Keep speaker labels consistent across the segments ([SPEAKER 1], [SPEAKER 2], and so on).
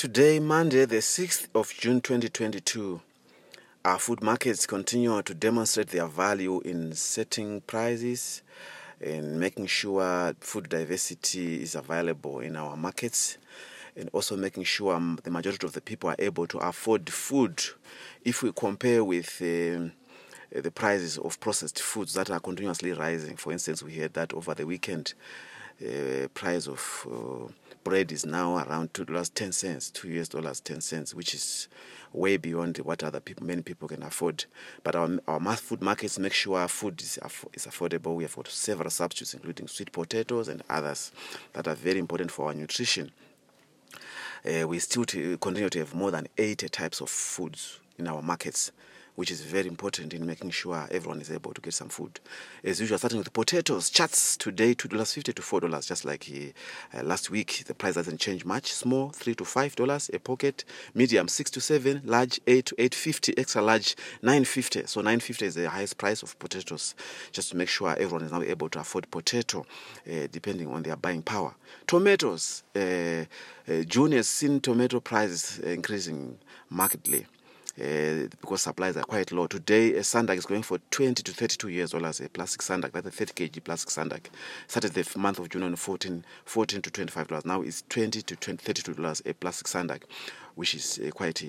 [SPEAKER 1] Today, Monday, the 6th of June 2022, our food markets continue to demonstrate their value in setting prices and making sure food diversity is available in our markets, and also making sure the majority of the people are able to afford food. If we compare with the prices of processed foods that are continuously rising, for instance, we heard that over the weekend, price of bread is now around $2.10, $2.10, which is way beyond what many people can afford. But our mass food markets make sure our food is affordable. We have got several substitutes, including sweet potatoes and others that are very important for our nutrition. We still continue to have more than 80 types of foods in our markets, which is very important in making sure everyone is able to get some food. As usual, starting with potatoes, charts today $2.50 to $4, just like last week. The price doesn't change much. Small $3 to $5 a pocket, medium $6 to $7, large $8 to $8.50, extra large $9.50. So $9.50 is the highest price of potatoes, just to make sure everyone is now able to afford potato, depending on their buying power. Tomatoes, June has seen tomato prices increasing markedly, because supplies are quite low. Today, a sandak is going for $20 to $32 a plastic sandak. That's a 30 kg plastic sandak. Started the month of June on $14 to $25. Now it's $20 to $32 a plastic sandak, which is quite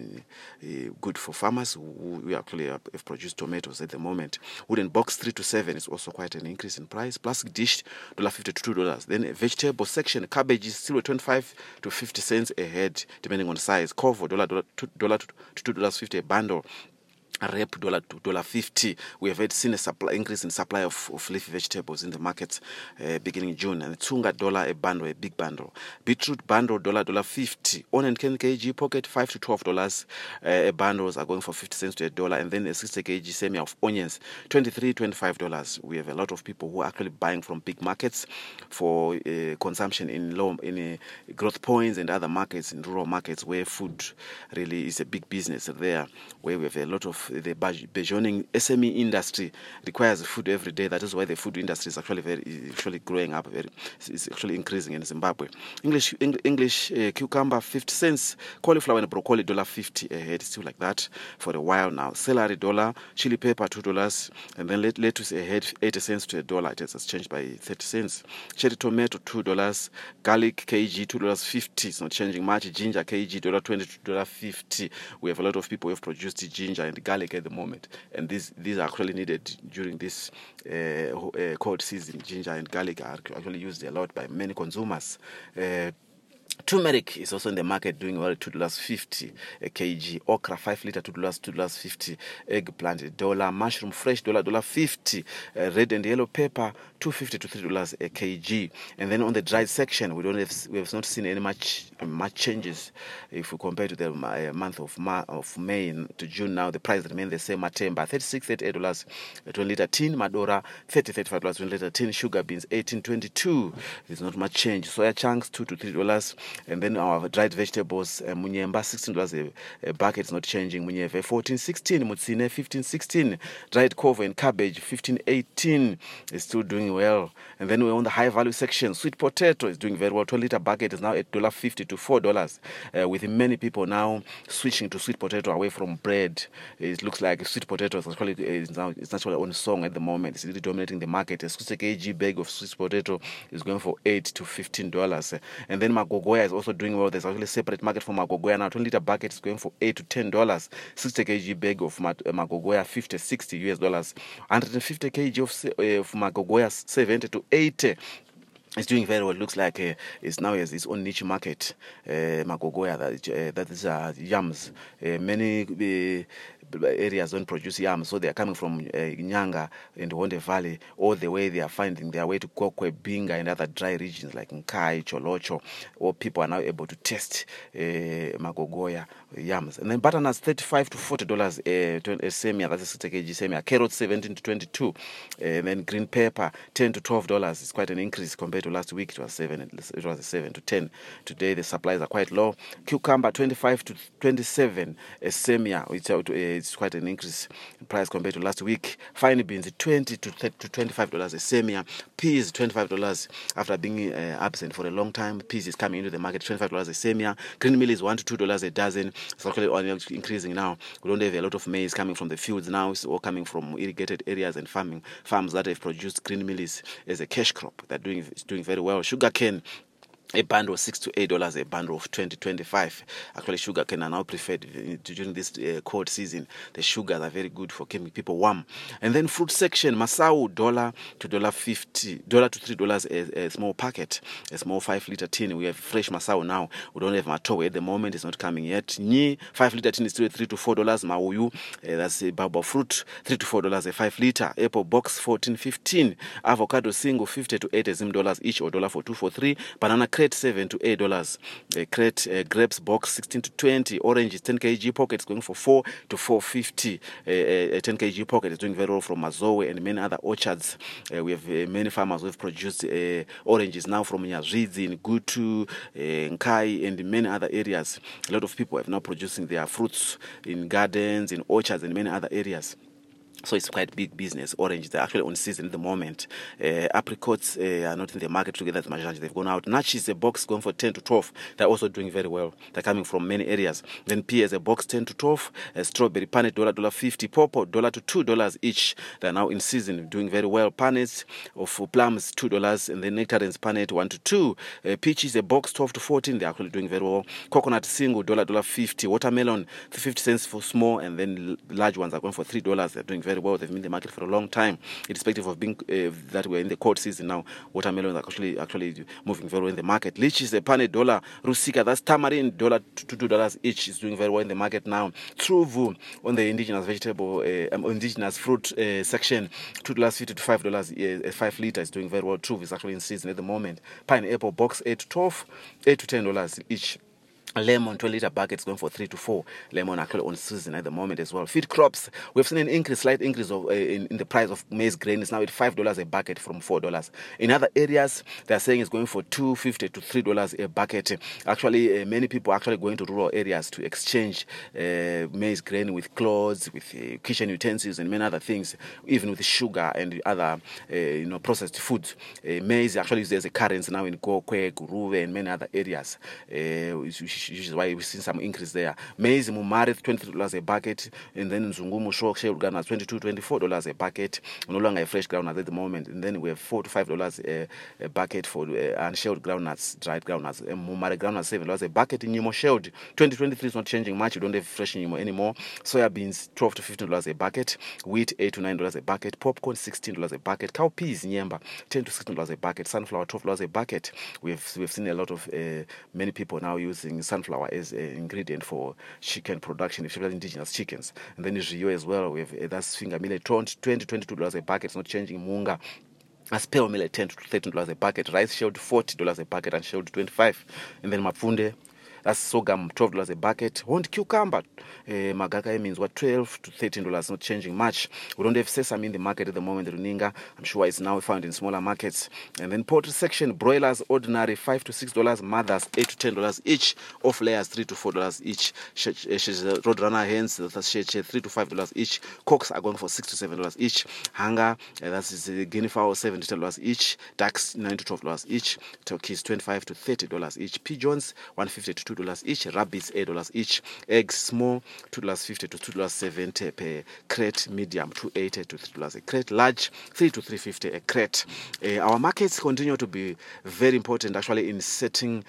[SPEAKER 1] good for farmers who actually have produced tomatoes at the moment. Wooden box $3 to $7 is also quite an increase in price. Plastic dish $1.50 to $2. Then a vegetable section, cabbage is still 25 to 50 cents a head, depending on size. Cover $1 to $2.50 a bundle. Rep $1 to $1.50. We have seen a increase in supply of leafy vegetables in the markets beginning June. And tsunga $1 a bundle, a big bundle. Beetroot bundle $1.50. Onion 10 kg pocket $5 to $12 a bundles are going for 50 cents to $1. And then a 60 kg semi of onions $23 to $25. We have a lot of people who are actually buying from big markets for consumption in growth points and other markets, in rural markets where food really is a big business there, where we have a lot of the burgeoning SME industry requires food every day. That is why the food industry is actually growing up. It's actually increasing in Zimbabwe. English cucumber 50 cents. Cauliflower and broccoli $1.50 a head. Still like that for a while now. Celery $1. Chili pepper $2. And then lettuce a head 80 cents to $1. It has changed by 30 cents. Cherry tomato $2. Garlic kg $2.50. It's not changing much. Ginger kg $1.20 to $1.50. We have a lot of people who have produced ginger and garlic at the moment, and these are actually needed during this cold season. Ginger and garlic are actually used a lot by many consumers. Turmeric is also in the market doing well, $2.50 a kg. Okra 5 liter $2.50. Eggplant $1. Mushroom fresh $1.50. Red and yellow pepper $2.50 to $3 a kg. And then on the dried section, we have not seen any much changes if we compare to the month of May to June. Now the price remains the same. Matemba $36, $38 a 20 liter tin. Madora $35 20 liter tin. Sugar beans $18.22. There's not much change. Soya chunks $2 to $3. And then our dried vegetables, munyemba $16 a bucket, is not changing. Munyeve $14.16, mutsine $15.16, dried cover and cabbage $15.18 is still doing well. And then we're on the high value section. Sweet potato is doing very well. 20 liter bucket is now at $1.50 to $4. With many people now switching to sweet potato away from bread. It looks like sweet potato is actually it's actually on song at the moment. It's really dominating the market. A 60 kg bag of sweet potato is going for $8 to $15. And then magogoya is also doing well. There's actually a separate market for magogoya now. 20 liter bucket is going for $8 to $10. 60 kg bag of magogoya $50-$60 US. 150 kg of magogoya $70 to $80. It's doing very well. It looks like it's now has its own niche market. Magogoya, that is yams. Many areas don't produce yams, so they are coming from Nyanga and Wonde Valley all the way. They are finding their way to Kokwe, Binga, and other dry regions like Nkai, Cholocho, or people are now able to taste Magogoya yams. And then butternuts $35 to $40 a semia. That's a 60 kg semia. Carrots $17 to $22. And then green pepper $10 to $12. It's quite an increase compared to to last week, it was 7 to 10. Today the supplies are quite low. Cucumber 25 to 27 a semia, which it's quite an increase in price compared to last week. Fine beans 20 to $25 a semia. Peas $25 after being absent for a long time. Peas is coming into the market, $25 a semia. Green meal is $1 to $2 a dozen. It's actually increasing now. We don't have a lot of maize coming from the fields now. It's all coming from irrigated areas and farms that have produced green meal as a cash crop. It's doing very well. Sugarcane, a bundle of $6 to $8, a bundle of 20 to 25. Actually, sugar cane are now preferred during this cold season. The sugars are very good for keeping people warm. And then fruit section, Masau $1 to $1.50, $1 to $3 a small packet, a small 5-liter tin. We have fresh Masau now. We don't have Matoe at the moment. It's not coming yet. Ni 5-liter tin is still $3 to $4. Mauyu, that's a baobab fruit, $3 to $4 a 5-liter. Apple box $14.15. Avocado single $50 to $80 each, or $1 for 2 for 3. Banana crate $7 to $8. Crate grapes box 16 to 20. Oranges 10 kg pockets going for $4 to $4.50. A 10 kg pocket is doing very well from Mazoe and many other orchards. We have many farmers who have produced oranges now from Nyazvidzi, Gutu, Nkai, and many other areas. A lot of people have now producing their fruits in gardens, in orchards, and many other areas. So it's quite big business. Oranges, they're actually on season at the moment. Apricots are not in the market together as much as they've gone out. Natches, a box going for 10 to 12. They're also doing very well. They're coming from many areas. Then pears, a box 10 to 12. Strawberry panet, $1.50. Pawpaw, $1 to $2 each. They're now in season, doing very well. Panets of plums, $2. And then nectarines panet, 1 to 2. Peaches, a box 12 to 14. They're actually doing very well. Coconut single, $1.50. Watermelon, 50 cents for small. And then large ones are going for $3. They're doing very well. They've been in the market for a long time. Irrespective of being that we're in the cold season now, watermelons are actually moving very well in the market. Lychees, a pane $1. Rusika, that's tamarind, $1 to $2 each, is doing very well in the market now. Truvu on the indigenous vegetable, indigenous fruit section, $2.50 to $5 a 5-liter, is doing very well. Truvu is actually in season at the moment. Pineapple box 8 to 12, $8 to $10 each. Lemon 12-liter buckets going for 3 to 4. Lemon actually on season at the moment as well. Feed crops, we've seen an slight increase of in the price of maize grain. It's now at $5 a bucket from $4. In other areas, they're saying it's going for $2.50 to $3 a bucket. Actually, many people are actually going to rural areas to exchange maize grain with clothes, with kitchen utensils, and many other things, even with sugar and other processed foods. Maize actually used as a currency now in Gokwe, Guruwe, and many other areas. Which is why we've seen some increase there. Maize Mumari $23 a bucket, and then Nzungumu shelled groundnuts $22 to $24 a bucket. No longer a fresh groundnut at the moment, and then we have $4 to $5 a bucket for unshelled groundnuts, dried groundnuts. Mumari groundnuts $7 a bucket. In Nyimo shelled 2023 is not changing much. We don't have fresh Nyimo anymore. Soybeans $12 to $15 a bucket. Wheat $8 to $9 a bucket. Popcorn $16 a bucket. Cowpeas Nyemba $10 to $16 a bucket. Sunflower $12 a bucket. We've seen a lot of many people now using sunflower as an ingredient for chicken production, especially indigenous chickens. And then in Rio as well, we have that's finger millet $20 to $22 a bucket. It's not changing. Munga Aspel millet $10 to $13 a bucket. Rice shelled $40 a bucket and shelled $25. And then Mapunde, that's sorghum, $12 a bucket. Horned cucumber, Magaka means what, $12 to $13, not changing much. We don't have sesame in the market at the moment, Runinga. I'm sure it's now found in smaller markets. And then poultry section, broilers, ordinary $5 to $6, mothers $8 to $10 each, off layers $3 to $4 each, roadrunner hens, that's $3 to $5 each, cocks are going for $6 to $7 each, hanger, that's guinea fowl $7 to $10 each, ducks $9 to $12 each, turkeys $25 to $30 each, pigeons $150 to $2 each, rabbits $8 each, eggs small $2.50 to $2.70 per crate, medium $2.80 to $3 a crate, large $3 to $3.50 a crate. Our markets continue to be very important actually in setting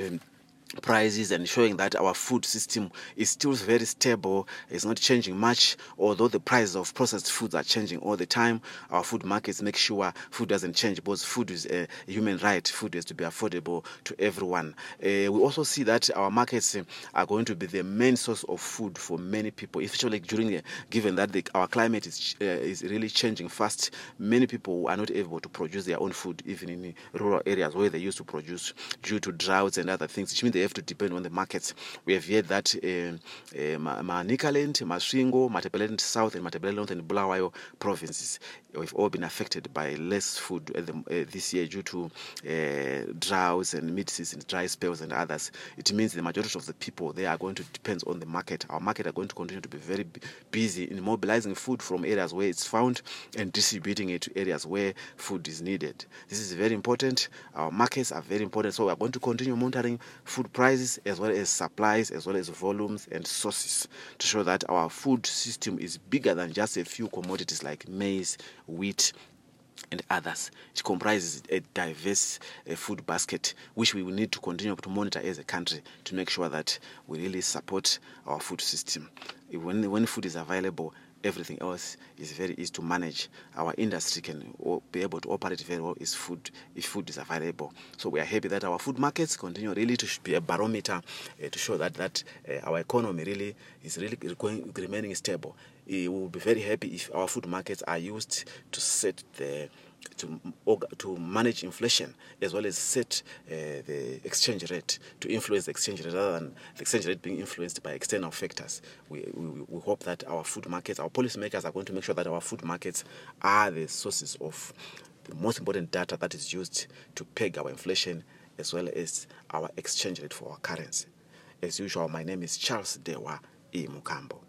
[SPEAKER 1] prices and showing that our food system is still very stable. It's not changing much, although the prices of processed foods are changing all the time. Our food markets make sure food doesn't change, because food is a human right. Food is to be affordable to everyone. We also see that our markets are going to be the main source of food for many people, especially given that our climate is really changing fast. Many people are not able to produce their own food, even in rural areas where they used to produce, due to droughts and other things, which means they have to depend on the markets. We have heard that Nikaland, Masvingo, Matabeleland South, and Matabeleland North and Bulawayo provinces, we've all been affected by less food this year due to droughts and mid-season dry spells and others. It means the majority of the people, they are going to depend on the market. Our market are going to continue to be very busy in mobilizing food from areas where it's found and distributing it to areas where food is needed. This is very important. Our markets are very important, so we are going to continue monitoring food prices as well as supplies, as well as volumes and sources, to show that our food system is bigger than just a few commodities like maize, wheat and others. It comprises a diverse food basket, which we will need to continue to monitor as a country to make sure that we really support our food system. When food is available, everything else is very easy to manage. Our industry can be able to operate very well if food is available. So we are happy that our food markets continue really to be a barometer to show that our economy really is remaining stable. We will be very happy if our food markets are used to set to manage inflation, as well as set the exchange rate, to influence the exchange rate rather than the exchange rate being influenced by external factors. We hope that our food markets, our policymakers are going to make sure that our food markets are the sources of the most important data that is used to peg our inflation as well as our exchange rate for our currency. As usual, my name is Charles Dewa E. Mukambo.